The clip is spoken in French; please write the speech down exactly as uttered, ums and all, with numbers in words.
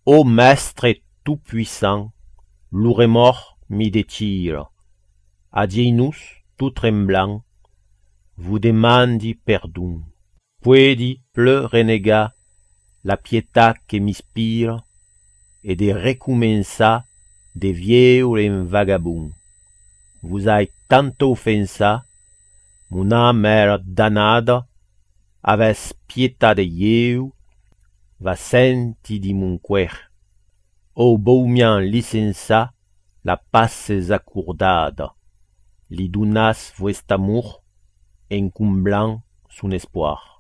Ô Maître tout-puissant, l'ouremort mi détire, adieu-nous tout tremblant, vous demandi perdon. Puedi pleu renegar la pietà que m'inspire et de recommençar de vieux en vagabond. Vous avez tant offensa, mon âme est damnada, avec pietà de Dieu, va senti di mon cœur. Ô baumian licença, la pace accordada, li donas vuest amour, en comblant son espoir.